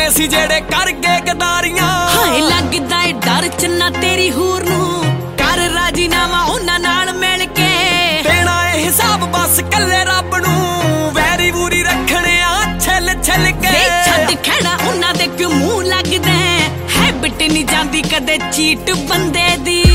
ਬੰਦੇ ਸੀ ਜਿਹੜੇ ਕਰ ਗਏ ਗਦਾਰੀਆਂ। ਹਾਏ ਲੱਗਦਾ ਏ ਡਰ ਚੰਨਾ ਤੇਰੀ ਹੂਰ ਨੂੰ, ਕਰ ਰਾਜੀਨਾਮਾ ਉਹਨਾਂ ਨਾਲ ਮਿਲ ਕੇ। ਦੇਣਾ ਇਹ ਹਿਸਾਬ ਬਸ ਕੱਲੇ ਰੱਬ ਨੂੰ, ਵੈਰੀ ਵੂਰੀ ਰੱਖਣੇ ਆ ਛਿੱਲ ਛਿੱਲ ਕੇ। ਛੱਡ ਖੜਾ ਉਹਨਾਂ ਦੇ ਕਿਉਂ ਮੂੰਹ ਲੱਗਦਾ, ਹੈਬਿਟ ਨਹੀਂ ਜਾਂਦੀ ਕਦੇ ਚੀਟ ਬੰਦੇ ਦੀ।